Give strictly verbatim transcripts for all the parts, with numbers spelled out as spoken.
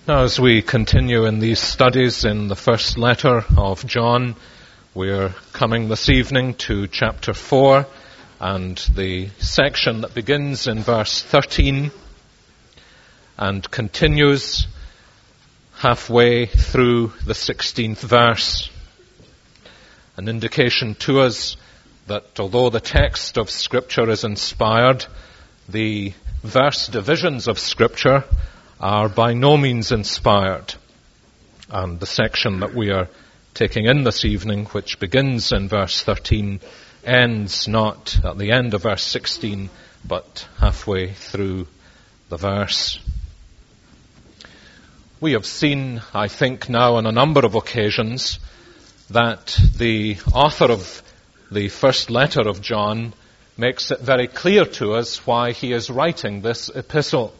Now, as we continue in these studies in the first letter of John, we're coming this evening to chapter four and the section that begins in verse thirteen and continues halfway through the sixteenth verse. An indication to us that although the text of Scripture is inspired, the verse divisions of Scripture are by no means inspired. And the section that we are taking in this evening, which begins in verse thirteen, ends not at the end of verse sixteen, but halfway through the verse. We have seen, I think now on a number of occasions, that the author of the first letter of John makes it very clear to us why he is writing this epistle.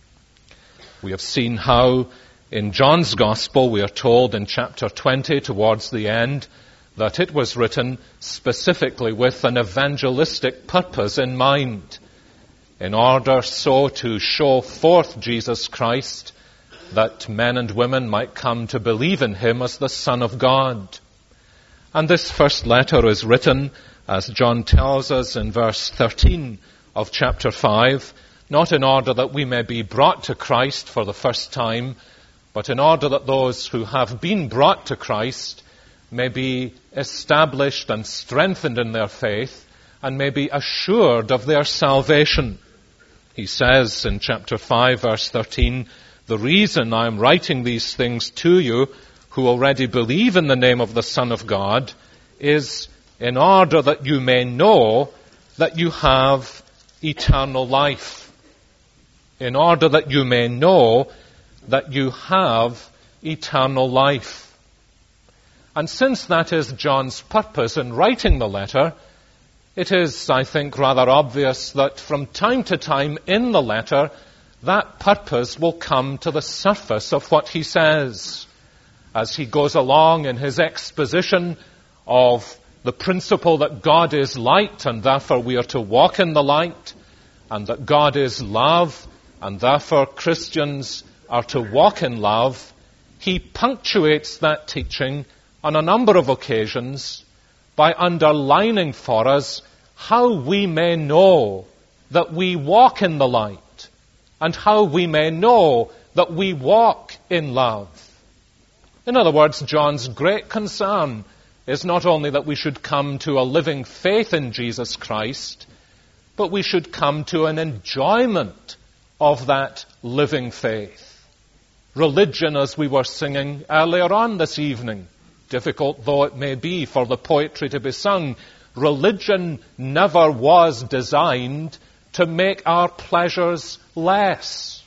We have seen how in John's Gospel we are told in chapter twenty towards the end that it was written specifically with an evangelistic purpose in mind, in order so to show forth Jesus Christ that men and women might come to believe in him as the Son of God. And this first letter is written, as John tells us in verse thirteen of chapter five, not in order that we may be brought to Christ for the first time, but in order that those who have been brought to Christ may be established and strengthened in their faith and may be assured of their salvation. He says in chapter five, verse thirteen, "The reason I am writing these things to you who already believe in the name of the Son of God is in order that you may know that you have eternal life." In order that you may know that you have eternal life. And since that is John's purpose in writing the letter, it is, I think, rather obvious that from time to time in the letter, that purpose will come to the surface of what he says. As he goes along in his exposition of the principle that God is light and therefore we are to walk in the light, and that God is love, and therefore Christians are to walk in love, he punctuates that teaching on a number of occasions by underlining for us how we may know that we walk in the light and how we may know that we walk in love. In other words, John's great concern is not only that we should come to a living faith in Jesus Christ, but we should come to an enjoyment of that living faith. Religion, as we were singing earlier on this evening, difficult though it may be for the poetry to be sung, religion never was designed to make our pleasures less.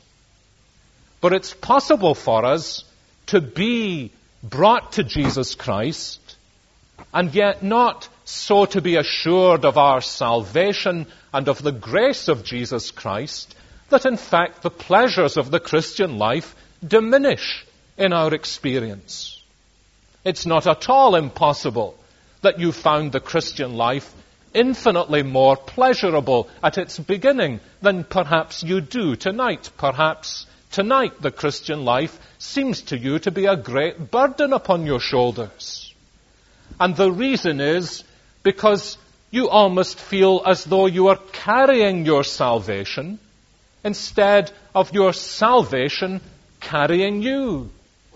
But it's possible for us to be brought to Jesus Christ and yet not so to be assured of our salvation and of the grace of Jesus Christ that in fact the pleasures of the Christian life diminish in our experience. It's not at all impossible that you found the Christian life infinitely more pleasurable at its beginning than perhaps you do tonight. Perhaps tonight the Christian life seems to you to be a great burden upon your shoulders. And the reason is because you almost feel as though you are carrying your salvation instead of your salvation carrying you.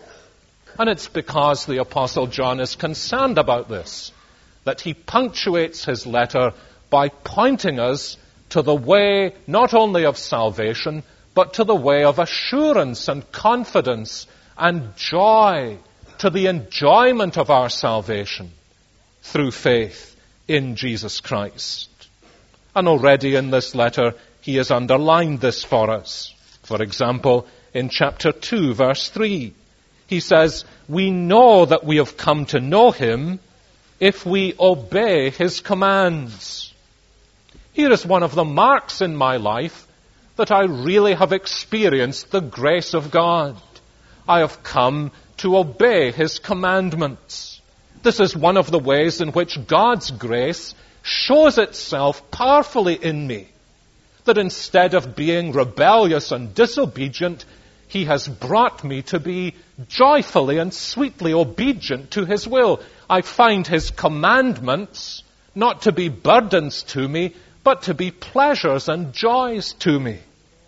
And it's because the Apostle John is concerned about this that he punctuates his letter by pointing us to the way not only of salvation, but to the way of assurance and confidence and joy, to the enjoyment of our salvation through faith in Jesus Christ. And already in this letter, he has underlined this for us. For example, in chapter two, verse three, he says, "We know that we have come to know him if we obey his commands." Here is one of the marks in my life that I really have experienced the grace of God. I have come to obey his commandments. This is one of the ways in which God's grace shows itself powerfully in me. That instead of being rebellious and disobedient, He has brought me to be joyfully and sweetly obedient to his will. I find his commandments not to be burdens to me, but to be pleasures and joys to me.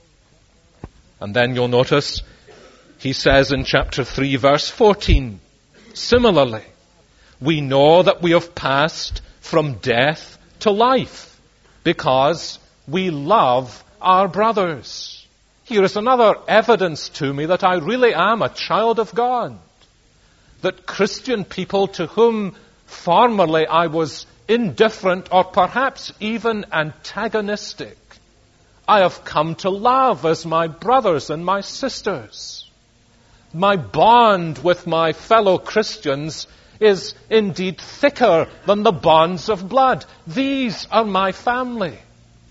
And then you'll notice he says in chapter three, verse fourteen, similarly, we know that we have passed from death to life because we love our brothers. Here is another evidence to me that I really am a child of God. That Christian people to whom formerly I was indifferent or perhaps even antagonistic, I have come to love as my brothers and my sisters. My bond with my fellow Christians is indeed thicker than the bonds of blood. These are my family.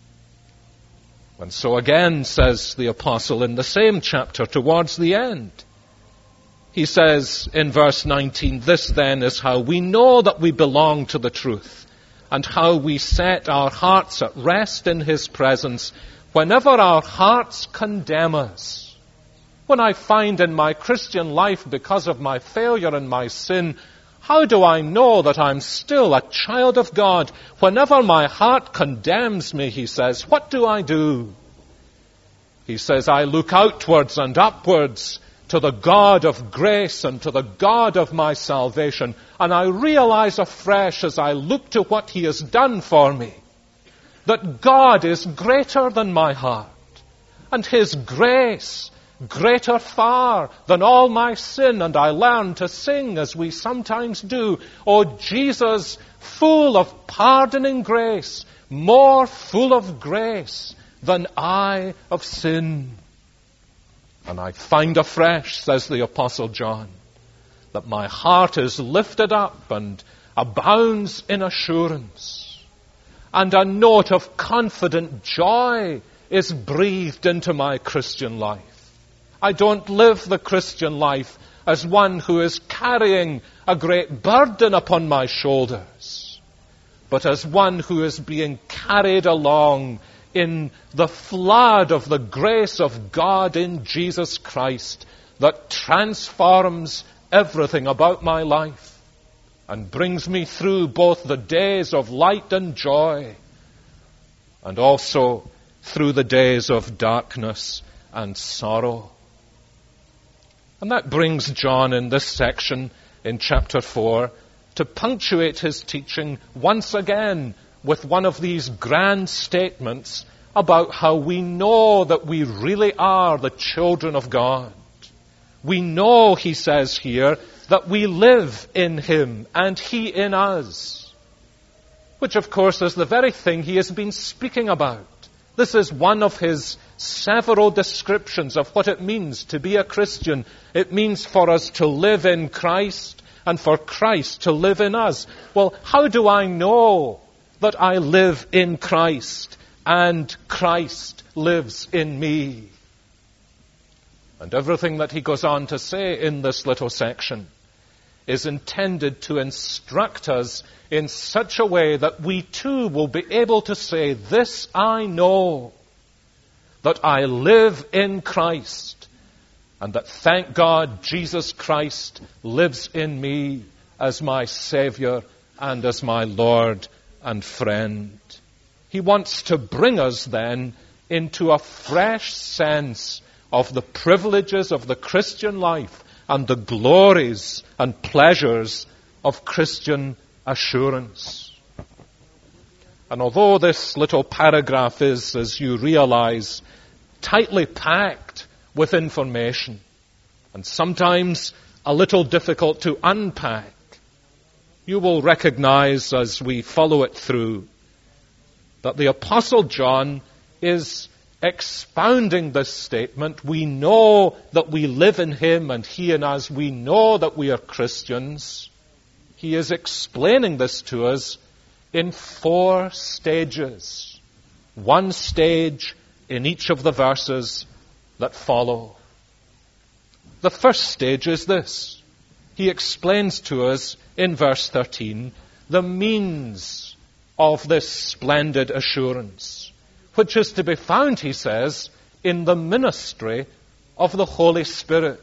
And so again, says the apostle in the same chapter towards the end, he says in verse nineteen, this then is how we know that we belong to the truth, and how we set our hearts at rest in his presence whenever our hearts condemn us. When I find in my Christian life, because of my failure and my sin, how do I know that I'm still a child of God? Whenever my heart condemns me, he says, what do I do? He says, I look outwards and upwards to the God of grace and to the God of my salvation, and I realize afresh as I look to what he has done for me, that God is greater than my heart, and his grace greater far than all my sin. And I learn to sing as we sometimes do, O Jesus, full of pardoning grace, more full of grace than I of sin. And I find afresh, says the Apostle John, that my heart is lifted up and abounds in assurance, and a note of confident joy is breathed into my Christian life. I don't live the Christian life as one who is carrying a great burden upon my shoulders, but as one who is being carried along in the flood of the grace of God in Jesus Christ that transforms everything about my life and brings me through both the days of light and joy and also through the days of darkness and sorrow. And that brings John in this section in chapter four to punctuate his teaching once again with one of these grand statements about how we know that we really are the children of God. We know, he says here, that we live in him and he in us, which of course is the very thing he has been speaking about. This is one of his several descriptions of what it means to be a Christian. It means for us to live in Christ and for Christ to live in us. Well, how do I know that I live in Christ and Christ lives in me? And everything that he goes on to say in this little section is intended to instruct us in such a way that we too will be able to say, this I know, that I live in Christ, and that, thank God, Jesus Christ lives in me as my Savior and as my Lord and friend. He wants to bring us then into a fresh sense of the privileges of the Christian life and the glories and pleasures of Christian assurance. And although this little paragraph is, as you realize, tightly packed with information, and sometimes a little difficult to unpack, you will recognize as we follow it through that the Apostle John is expounding this statement. We know that we live in him and he in us. We know that we are Christians. He is explaining this to us in four stages. One stage in each of the verses that follow. The first stage is this. He explains to us in verse thirteen the means of this splendid assurance, which is to be found, he says, in the ministry of the Holy Spirit.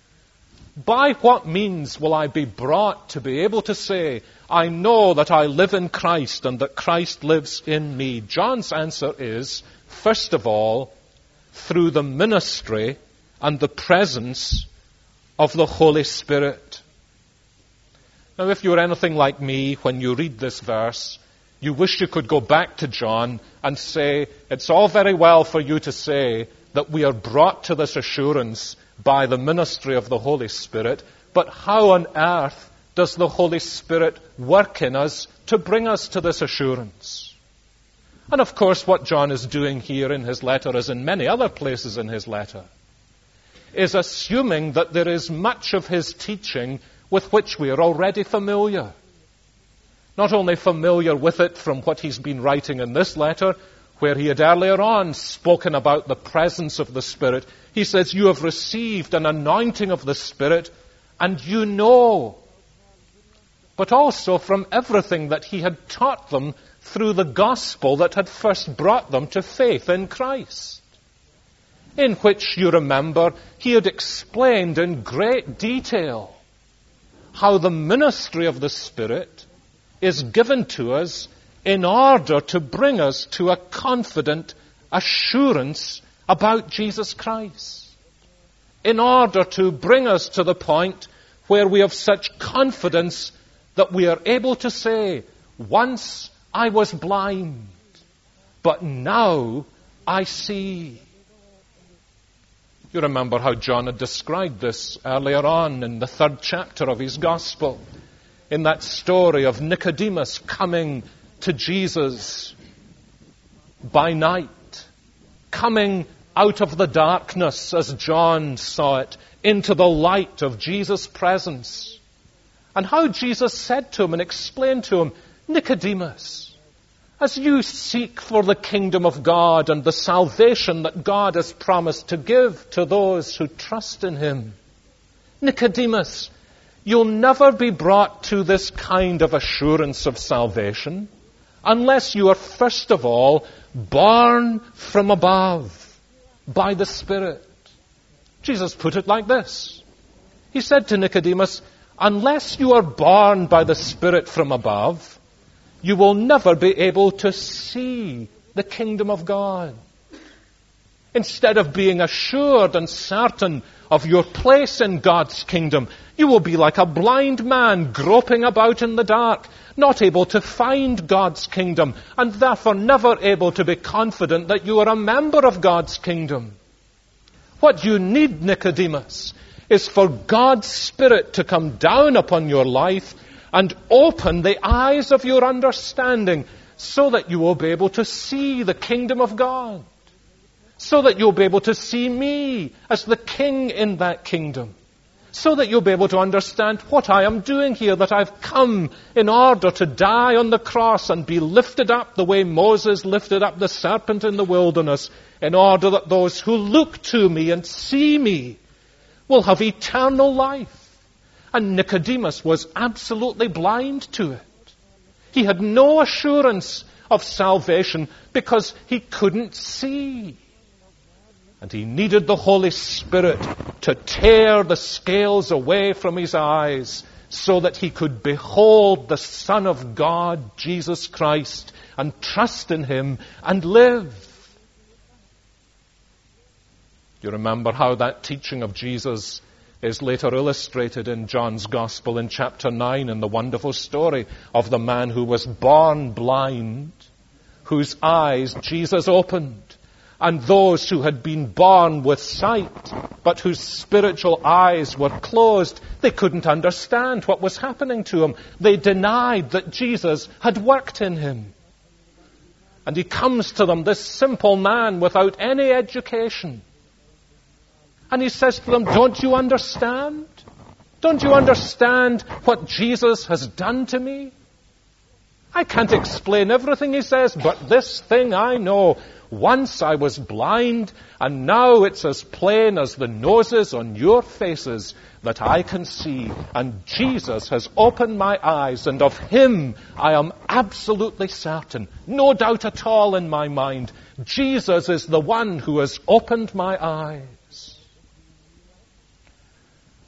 By what means will I be brought to be able to say, I know that I live in Christ and that Christ lives in me? John's answer is, first of all, through the ministry and the presence of the Holy Spirit. Now, if you're anything like me, when you read this verse, you wish you could go back to John and say, it's all very well for you to say that we are brought to this assurance by the ministry of the Holy Spirit, but how on earth does the Holy Spirit work in us to bring us to this assurance? And of course, what John is doing here in his letter, as in many other places in his letter, is assuming that there is much of his teaching with which we are already familiar. Not only familiar with it from what he's been writing in this letter, where he had earlier on spoken about the presence of the Spirit. He says, you have received an anointing of the Spirit, and you know. But also from everything that he had taught them through the gospel that had first brought them to faith in Christ, in which, you remember, he had explained in great detail how the ministry of the Spirit is given to us in order to bring us to a confident assurance about Jesus Christ. In order to bring us to the point where we have such confidence that we are able to say, once I was blind, but now I see. You remember how John had described this earlier on in the third chapter of his gospel, in that story of Nicodemus coming to Jesus by night, coming out of the darkness, as John saw it, into the light of Jesus' presence. And how Jesus said to him and explained to him, Nicodemus, as you seek for the kingdom of God and the salvation that God has promised to give to those who trust in him, Nicodemus, you'll never be brought to this kind of assurance of salvation unless you are first of all born from above by the Spirit. Jesus put it like this. He said to Nicodemus, unless you are born by the Spirit from above, you will never be able to see the kingdom of God. Instead of being assured and certain of your place in God's kingdom, you will be like a blind man groping about in the dark, not able to find God's kingdom, and therefore never able to be confident that you are a member of God's kingdom. What you need, Nicodemus, is for God's Spirit to come down upon your life and open the eyes of your understanding so that you will be able to see the kingdom of God, so that you'll be able to see me as the king in that kingdom, so that you'll be able to understand what I am doing here, that I've come in order to die on the cross and be lifted up the way Moses lifted up the serpent in the wilderness, in order that those who look to me and see me will have eternal life. And Nicodemus was absolutely blind to it. He had no assurance of salvation because he couldn't see. And he needed the Holy Spirit to tear the scales away from his eyes so that he could behold the Son of God, Jesus Christ, and trust in him and live. You remember how that teaching of Jesus is later illustrated in John's Gospel in chapter nine in the wonderful story of the man who was born blind, whose eyes Jesus opened, and those who had been born with sight, but whose spiritual eyes were closed. They couldn't understand what was happening to him. They denied that Jesus had worked in him. And he comes to them, this simple man without any education. And he says to them, don't you understand? Don't you understand what Jesus has done to me? I can't explain everything, he says, but this thing I know. Once I was blind, and now it's as plain as the noses on your faces that I can see. And Jesus has opened my eyes, and of him I am absolutely certain. No doubt at all in my mind. Jesus is the one who has opened my eyes.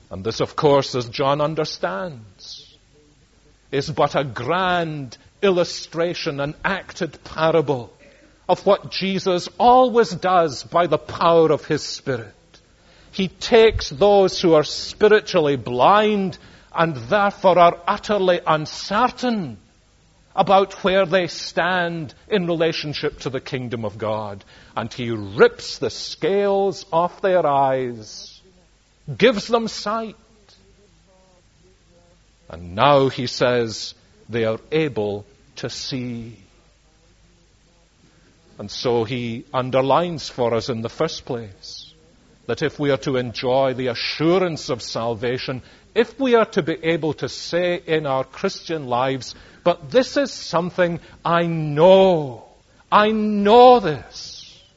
And this, of course, as John understands, is but a grand illustration, an acted parable of what Jesus always does by the power of his Spirit. He takes those who are spiritually blind and therefore are utterly uncertain about where they stand in relationship to the kingdom of God. And he rips the scales off their eyes, gives them sight. And now he says they are able to see. And so he underlines for us in the first place that if we are to enjoy the assurance of salvation, if we are to be able to say in our Christian lives, but this is something I know, I know this,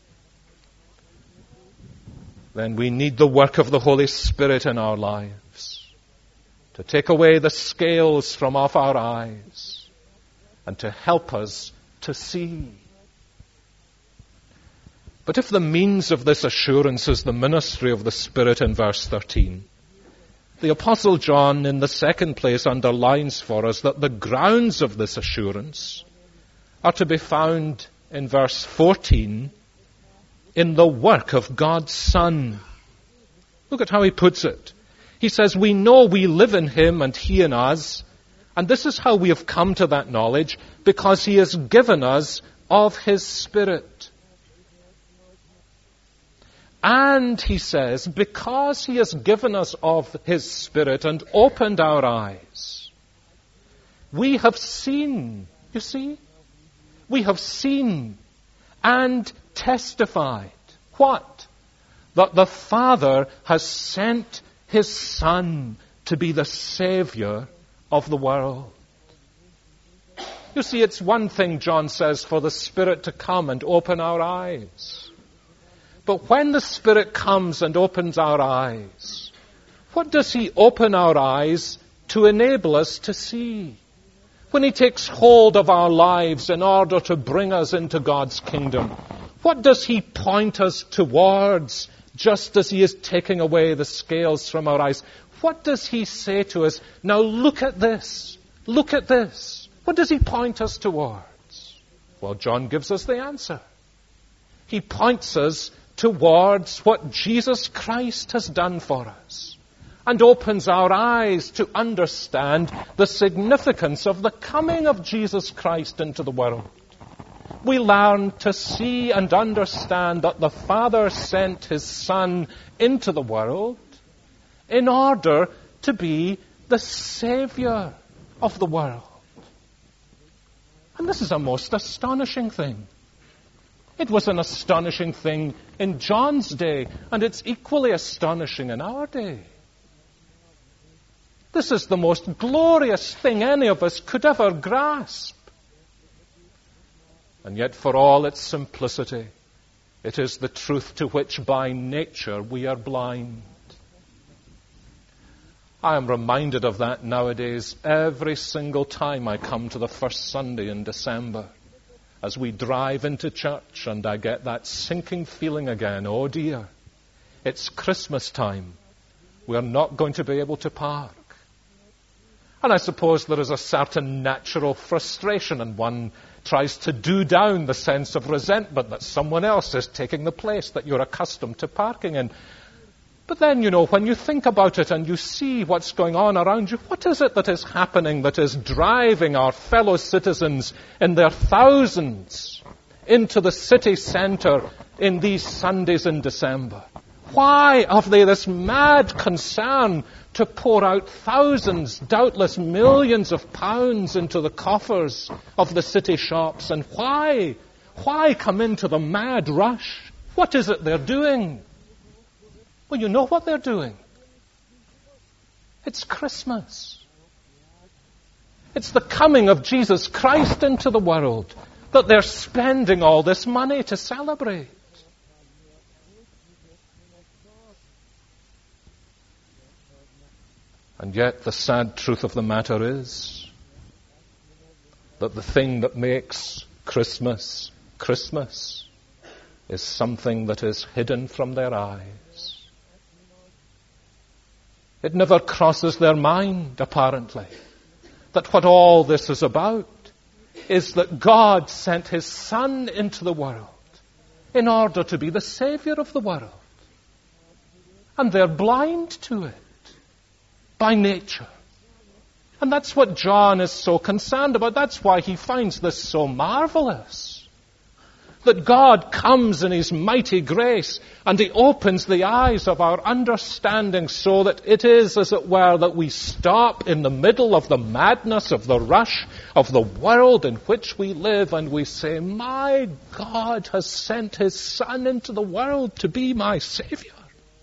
then we need the work of the Holy Spirit in our lives to take away the scales from off our eyes and to help us to see. But if the means of this assurance is the ministry of the Spirit in verse thirteen, the Apostle John in the second place underlines for us that the grounds of this assurance are to be found in verse fourteen in the work of God's Son. Look at how he puts it. He says, we know we live in him and he in us, and this is how we have come to that knowledge, because he has given us of his Spirit. And, he says, because he has given us of his Spirit and opened our eyes, we have seen, you see? We have seen and testified. What? That the Father has sent his Son to be the Savior of the world. You see, it's one thing, John says, for the Spirit to come and open our eyes. But when the Spirit comes and opens our eyes, what does he open our eyes to enable us to see? When he takes hold of our lives in order to bring us into God's kingdom, what does he point us towards just as he is taking away the scales from our eyes? What does he say to us? Now look at this. Look at this. What does he point us towards? Well, John gives us the answer. He points us towards what Jesus Christ has done for us and opens our eyes to understand the significance of the coming of Jesus Christ into the world. We learn to see and understand that the Father sent his Son into the world in order to be the Savior of the world. And this is a most astonishing thing. It was an astonishing thing in John's day, and it's equally astonishing in our day. This is the most glorious thing any of us could ever grasp. And yet, for all its simplicity, it is the truth to which by nature we are blind. I am reminded of that nowadays every single time I come to the first Sunday in December. As we drive into church and I get that sinking feeling again, oh dear, it's Christmas time. We're not going to be able to park. And I suppose there is a certain natural frustration, and one tries to do down the sense of resentment that someone else is taking the place that you're accustomed to parking in. But then, you know, when you think about it and you see what's going on around you, what is it that is happening that is driving our fellow citizens in their thousands into the city centre in these Sundays in December? Why have they this mad concern to pour out thousands, doubtless millions of pounds into the coffers of the city shops? And why? Why come into the mad rush? What is it they're doing? Well, you know what they're doing. It's Christmas. It's the coming of Jesus Christ into the world that they're spending all this money to celebrate. And yet the sad truth of the matter is that the thing that makes Christmas Christmas is something that is hidden from their eyes. It never crosses their mind, apparently, that what all this is about is that God sent his Son into the world in order to be the Savior of the world. And they're blind to it by nature. And that's what John is so concerned about. That's why he finds this so marvelous. That God comes in his mighty grace and he opens the eyes of our understanding so that it is, as it were, that we stop in the middle of the madness of the rush of the world in which we live and we say, my God has sent his Son into the world to be my Savior.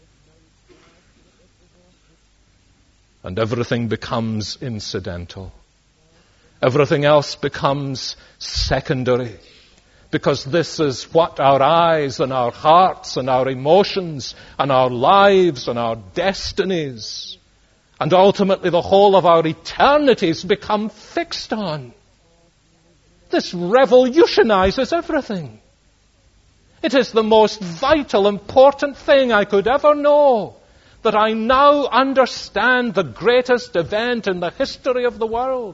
And everything becomes incidental. Everything else becomes secondary. Because this is what our eyes and our hearts and our emotions and our lives and our destinies and ultimately the whole of our eternities become fixed on. This revolutionizes everything. It is the most vital, important thing I could ever know, that I now understand the greatest event in the history of the world.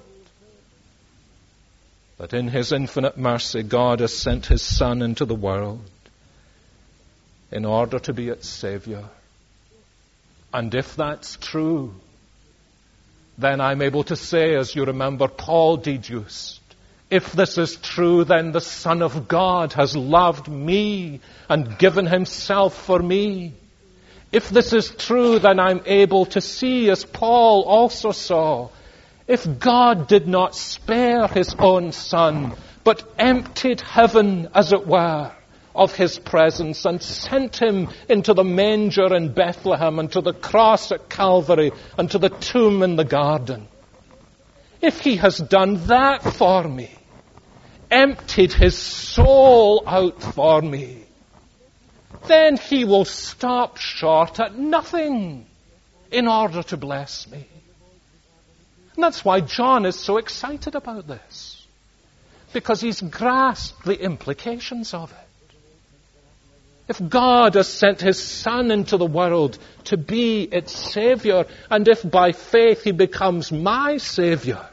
That in his infinite mercy, God has sent his Son into the world in order to be its Savior. And if that's true, then I'm able to say, as you remember, Paul deduced, if this is true, then the Son of God has loved me and given himself for me. If this is true, then I'm able to see, as Paul also saw, if God did not spare his own Son, but emptied heaven, as it were, of his presence and sent him into the manger in Bethlehem and to the cross at Calvary and to the tomb in the garden, if he has done that for me, emptied his soul out for me, then he will stop short at nothing in order to bless me. And that's why John is so excited about this. Because he's grasped the implications of it. If God has sent his Son into the world to be its Savior, and if by faith he becomes my Savior,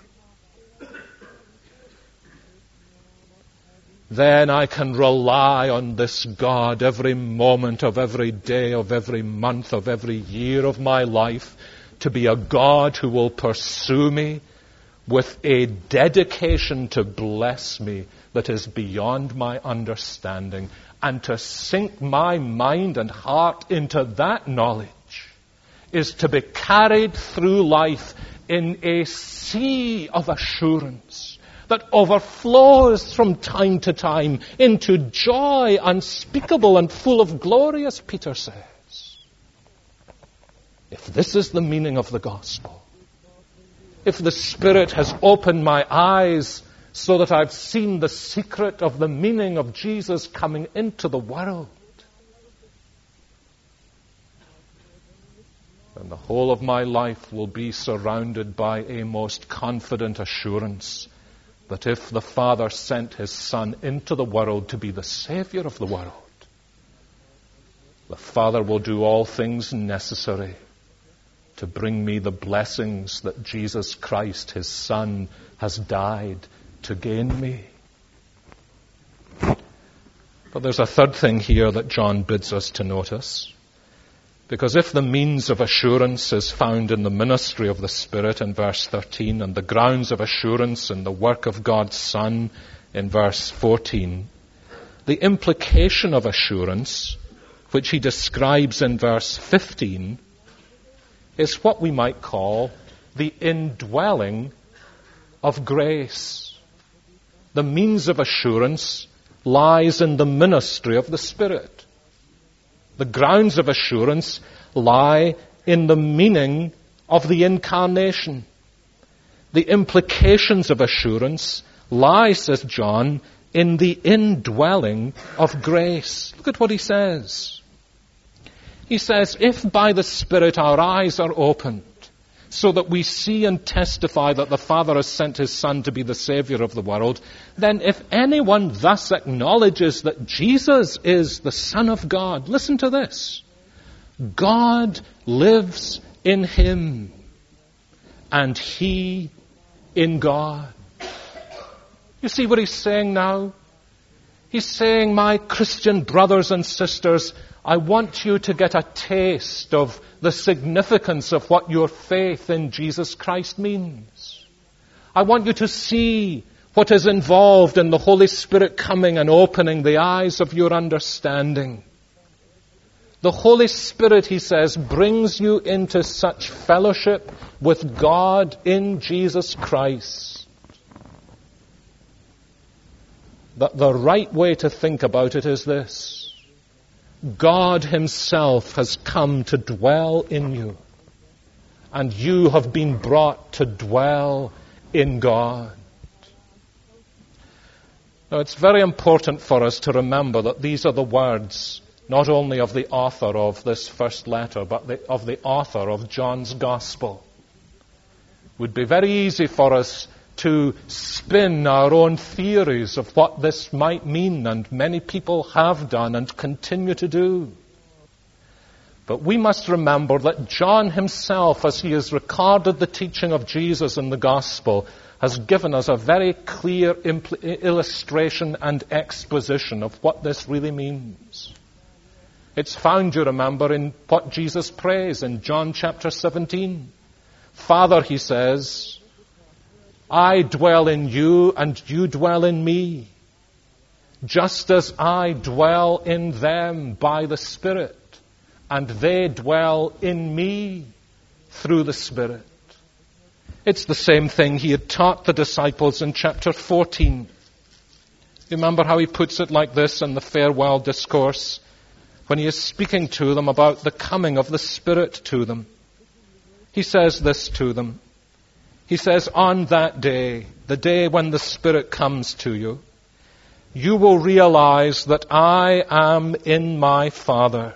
then I can rely on this God every moment of every day, of every month, of every year of my life, to be a God who will pursue me with a dedication to bless me that is beyond my understanding, and to sink my mind and heart into that knowledge is to be carried through life in a sea of assurance that overflows from time to time into joy unspeakable and full of glory, as Peter says. If this is the meaning of the gospel, if the Spirit has opened my eyes so that I've seen the secret of the meaning of Jesus coming into the world, then the whole of my life will be surrounded by a most confident assurance that if the Father sent his Son into the world to be the Savior of the world, the Father will do all things necessary to bring me the blessings that Jesus Christ, his Son, has died to gain me. But there's a third thing here that John bids us to notice. Because if the means of assurance is found in the ministry of the Spirit in verse thirteen, and the grounds of assurance in the work of God's Son in verse fourteen, the implication of assurance, which he describes in verse fifteen, is what we might call the indwelling of grace. The means of assurance lies in the ministry of the Spirit. The grounds of assurance lie in the meaning of the incarnation. The implications of assurance lie, says John, in the indwelling of grace. Look at what he says. He says, if by the Spirit our eyes are opened, so that we see and testify that the Father has sent his Son to be the Savior of the world, then if anyone thus acknowledges that Jesus is the Son of God, listen to this, God lives in him, and he in God. You see what he's saying now? He's saying, my Christian brothers and sisters, I want you to get a taste of the significance of what your faith in Jesus Christ means. I want you to see what is involved in the Holy Spirit coming and opening the eyes of your understanding. The Holy Spirit, he says, brings you into such fellowship with God in Jesus Christ that the right way to think about it is this: God himself has come to dwell in you, and you have been brought to dwell in God. Now, it's very important for us to remember that these are the words not only of the author of this first letter, but the, of the author of John's Gospel. It would be very easy for us to spin our own theories of what this might mean, and many people have done and continue to do. But we must remember that John himself, as he has recorded the teaching of Jesus in the Gospel, has given us a very clear impl- illustration and exposition of what this really means. It's found, you remember, in what Jesus prays in John chapter seventeen. Father, he says, I dwell in you and you dwell in me, just as I dwell in them by the Spirit, and they dwell in me through the Spirit. It's the same thing he had taught the disciples in chapter fourteen. Remember how he puts it like this in the farewell discourse, when he is speaking to them about the coming of the Spirit to them. He says this to them. He says, on that day, the day when the Spirit comes to you, you will realize that I am in my Father.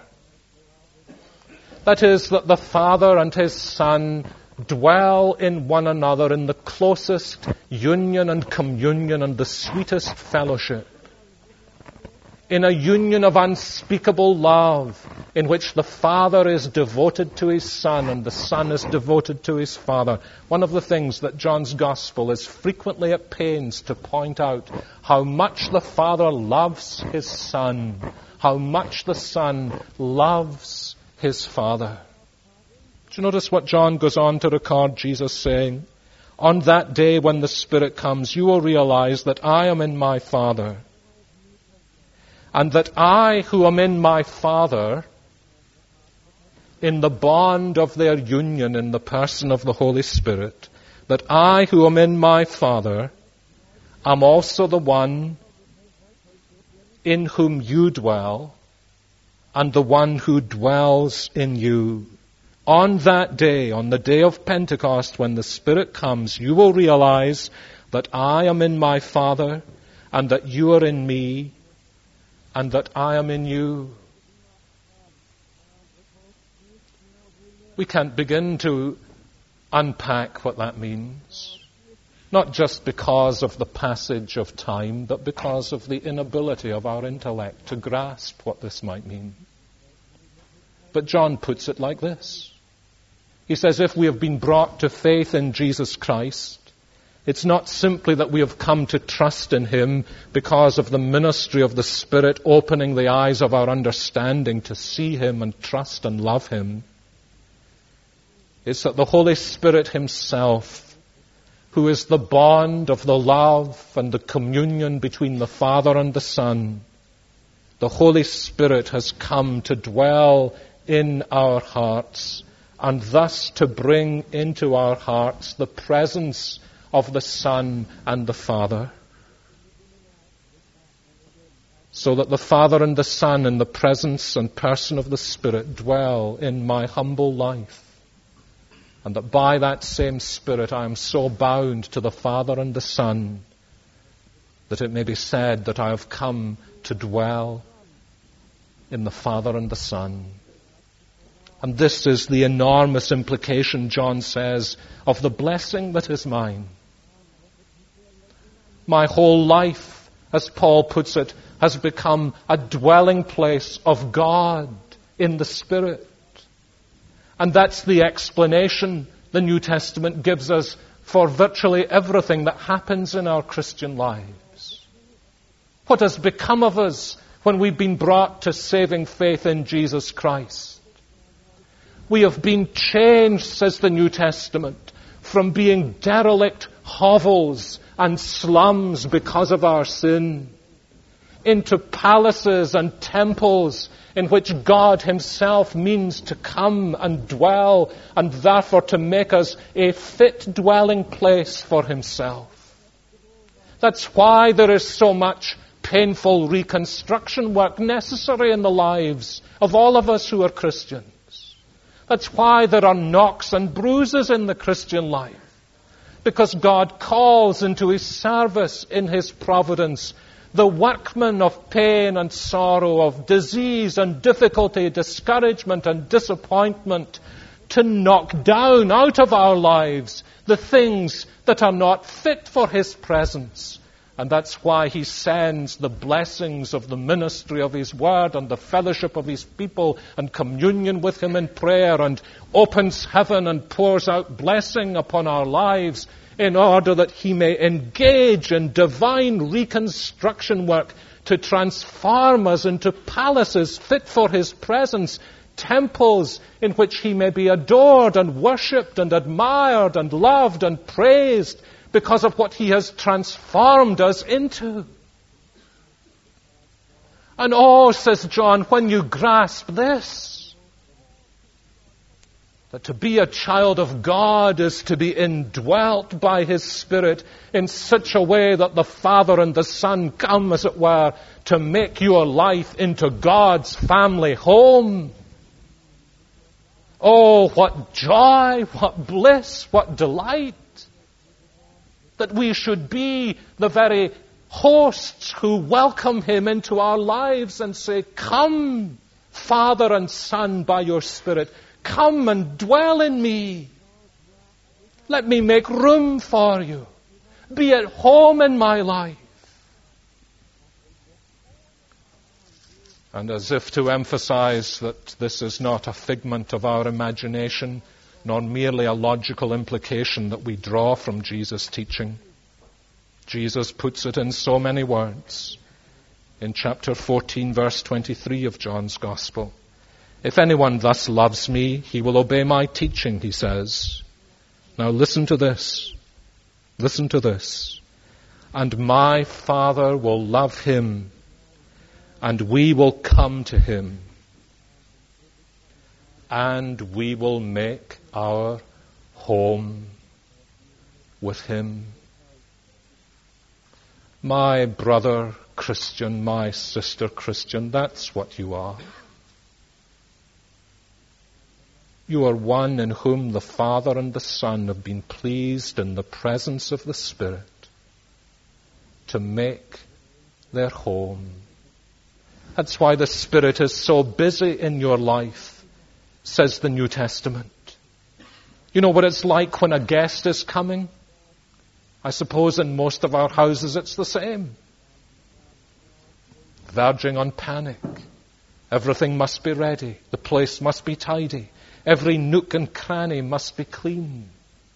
That is, that the Father and his Son dwell in one another in the closest union and communion and the sweetest fellowship. In a union of unspeakable love, in which the Father is devoted to his Son and the Son is devoted to his Father. One of the things that John's Gospel is frequently at pains to point out, how much the Father loves his Son, how much the Son loves his Father. Do you notice what John goes on to record Jesus saying? On that day when the Spirit comes, you will realize that I am in my Father, and that I, who am in my Father, in the bond of their union in the person of the Holy Spirit, that I, who am in my Father, am also the one in whom you dwell, and the one who dwells in you. On that day, on the day of Pentecost, when the Spirit comes, you will realize that I am in my Father, and that you are in me, and that I am in you. We can't begin to unpack what that means. Not just because of the passage of time, but because of the inability of our intellect to grasp what this might mean. But John puts it like this. He says, if we have been brought to faith in Jesus Christ, it's not simply that we have come to trust in him because of the ministry of the Spirit opening the eyes of our understanding to see him and trust and love him. It's that the Holy Spirit himself, who is the bond of the love and the communion between the Father and the Son, the Holy Spirit has come to dwell in our hearts, and thus to bring into our hearts the presence of the Son and the Father. So that the Father and the Son in the presence and person of the Spirit dwell in my humble life. And that by that same Spirit I am so bound to the Father and the Son that it may be said that I have come to dwell in the Father and the Son. And this is the enormous implication, John says, of the blessing that is mine. My whole life, as Paul puts it, has become a dwelling place of God in the Spirit. And that's the explanation the New Testament gives us for virtually everything that happens in our Christian lives. What has become of us when we've been brought to saving faith in Jesus Christ? We have been changed, says the New Testament, from being derelict hovels and slums because of our sin, into palaces and temples in which God himself means to come and dwell, and therefore to make us a fit dwelling place for himself. That's why there is so much painful reconstruction work necessary in the lives of all of us who are Christians. That's why there are knocks and bruises in the Christian life. Because God calls into his service in his providence the workmen of pain and sorrow, of disease and difficulty, discouragement and disappointment, to knock down out of our lives the things that are not fit for his presence. And that's why he sends the blessings of the ministry of his word and the fellowship of his people and communion with him in prayer, and opens heaven and pours out blessing upon our lives, in order that he may engage in divine reconstruction work to transform us into palaces fit for his presence, temples in which he may be adored and worshipped and admired and loved and praised because of what he has transformed us into. And oh, says John, when you grasp this, that to be a child of God is to be indwelt by his Spirit in such a way that the Father and the Son come, as it were, to make your life into God's family home. Oh, what joy, what bliss, what delight, that we should be the very hosts who welcome him into our lives and say, "Come, Father and Son, by your Spirit, come and dwell in me. Let me make room for you. Be at home in my life." And as if to emphasize that this is not a figment of our imagination, nor merely a logical implication that we draw from Jesus' teaching, Jesus puts it in so many words in chapter fourteen, verse twenty-three of John's Gospel. "If anyone thus loves me, he will obey my teaching," he says. Now listen to this. Listen to this. "And my Father will love him, and we will come to him, and we will make our home with him." My brother Christian, my sister Christian, that's what you are. You are one in whom the Father and the Son have been pleased in the presence of the Spirit to make their home. That's why the Spirit is so busy in your life, says the New Testament. You know what it's like when a guest is coming? I suppose in most of our houses it's the same. Verging on panic. Everything must be ready. The place must be tidy. Every nook and cranny must be clean.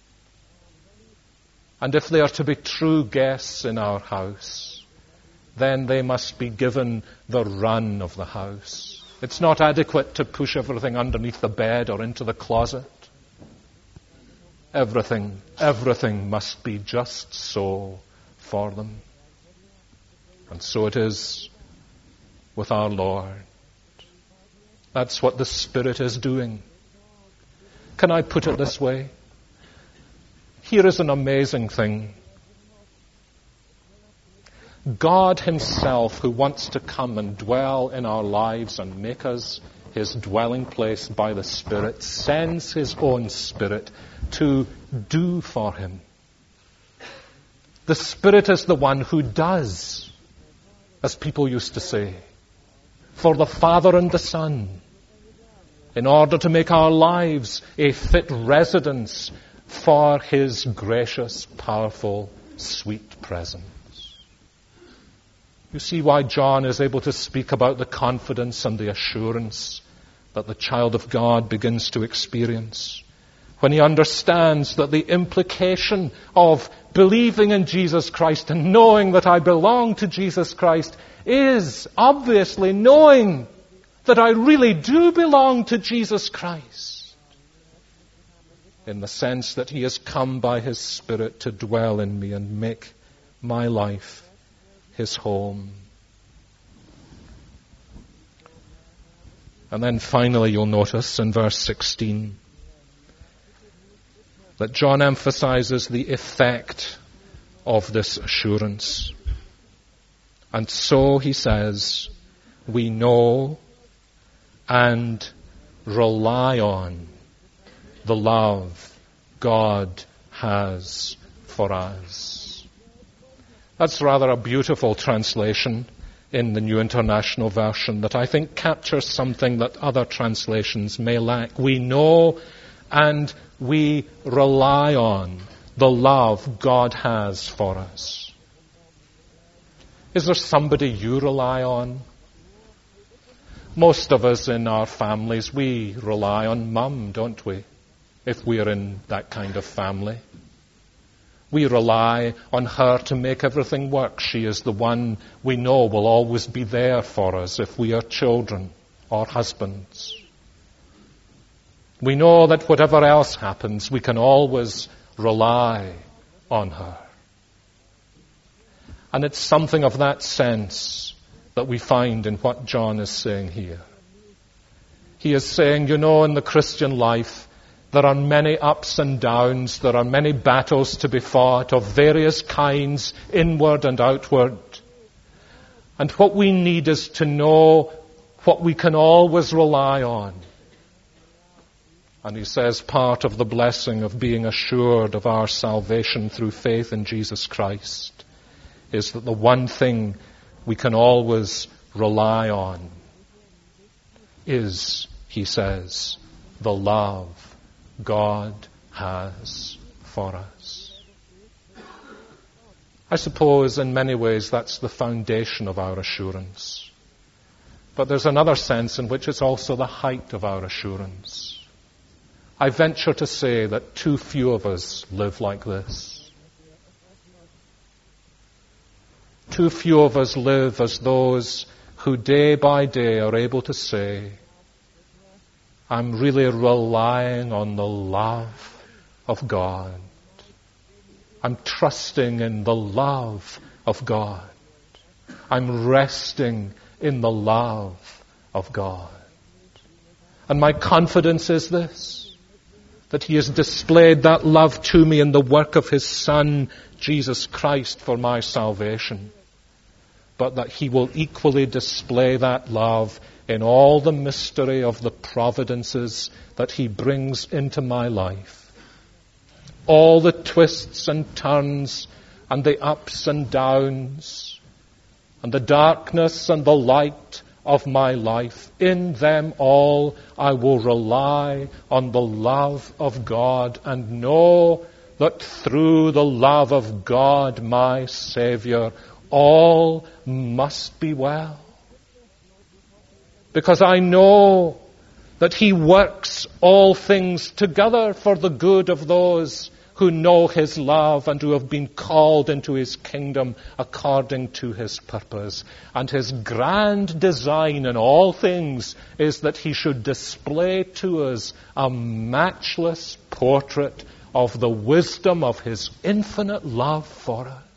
And if they are to be true guests in our house, then they must be given the run of the house. It's not adequate to push everything underneath the bed or into the closet. Everything, everything must be just so for them. And so it is with our Lord. That's what the Spirit is doing. Can I put it this way? Here is an amazing thing. God himself, who wants to come and dwell in our lives and make us his dwelling place by the Spirit, sends his own Spirit to do for him. The Spirit is the one who does, as people used to say, for the Father and the Son, in order to make our lives a fit residence for his gracious, powerful, sweet presence. You see why John is able to speak about the confidence and the assurance that the child of God begins to experience. When he understands that the implication of believing in Jesus Christ and knowing that I belong to Jesus Christ is obviously knowing that I really do belong to Jesus Christ, in the sense that he has come by his Spirit to dwell in me and make my life his home. And then finally you'll notice in verse sixteen that John emphasizes the effect of this assurance. And so he says, we know and rely on the love God has for us. That's rather a beautiful translation in the New International Version that I think captures something that other translations may lack. We know and we rely on the love God has for us. Is there somebody you rely on? Most of us in our families, we rely on Mum, don't we? If we're in that kind of family. We rely on her to make everything work. She is the one we know will always be there for us if we are children or husbands. We know that whatever else happens, we can always rely on her. And it's something of that sense that we find in what John is saying here. He is saying, you know, in the Christian life, there are many ups and downs, there are many battles to be fought of various kinds, inward and outward. And what we need is to know what we can always rely on. And he says part of the blessing of being assured of our salvation through faith in Jesus Christ is that the one thing we can always rely on is, he says, the love God has for us. I suppose in many ways that's the foundation of our assurance. But there's another sense in which it's also the height of our assurance. I venture to say that too few of us live like this. Too few of us live as those who day by day are able to say, I'm really relying on the love of God. I'm trusting in the love of God. I'm resting in the love of God. And my confidence is this, that He has displayed that love to me in the work of His Son, Jesus Christ, for my salvation. But that He will equally display that love in all the mystery of the providences that He brings into my life. All the twists and turns and the ups and downs and the darkness and the light of my life. In them all I will rely on the love of God and know that through the love of God, my Savior, all must be well. Because I know that He works all things together for the good of those who know His love and who have been called into His kingdom according to His purpose. And His grand design in all things is that He should display to us a matchless portrait of the wisdom of His infinite love for us.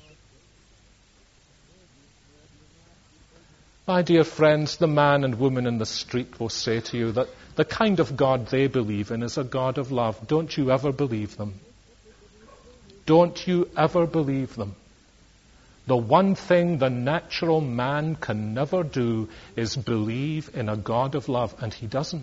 My dear friends, the man and woman in the street will say to you that the kind of God they believe in is a God of love. Don't you ever believe them. Don't you ever believe them. The one thing the natural man can never do is believe in a God of love, and he doesn't.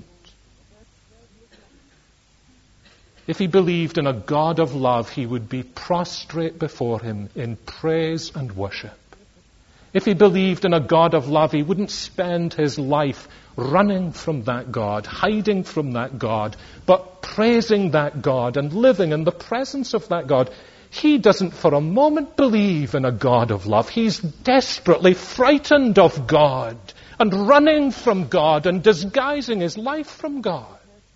If he believed in a God of love, he would be prostrate before Him in praise and worship. If he believed in a God of love, he wouldn't spend his life running from that God, hiding from that God, but praising that God and living in the presence of that God. He doesn't for a moment believe in a God of love. He's desperately frightened of God and running from God and disguising his life from God.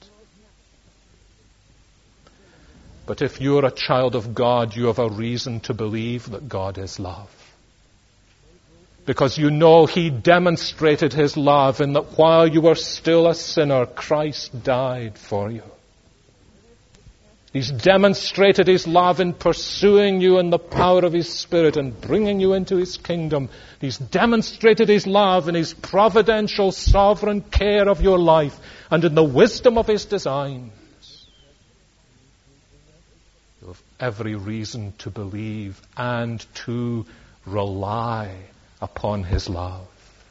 But if you're a child of God, you have a reason to believe that God is love. Because you know he demonstrated his love in that while you were still a sinner, Christ died for you. He's demonstrated his love in pursuing you in the power of his Spirit and bringing you into his kingdom. He's demonstrated his love in his providential, sovereign care of your life and in the wisdom of his designs. You have every reason to believe and to rely upon his love.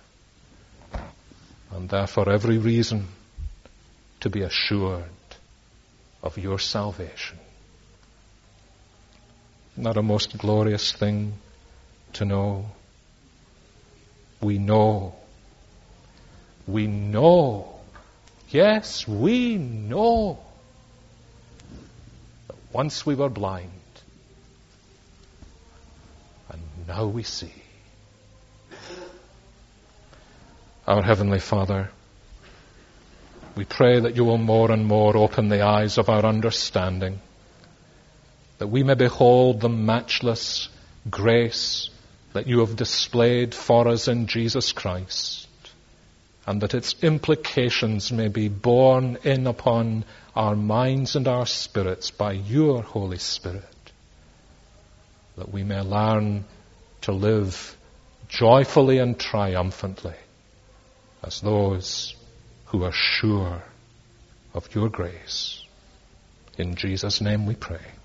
And therefore every reason to be assured of your salvation. Isn't that a most glorious thing to know? We know. We know. Yes, we know that once we were blind, and now we see. Our Heavenly Father, we pray that you will more and more open the eyes of our understanding, that we may behold the matchless grace that you have displayed for us in Jesus Christ, and that its implications may be borne in upon our minds and our spirits by your Holy Spirit, that we may learn to live joyfully and triumphantly as those who are sure of your grace. In Jesus' name we pray.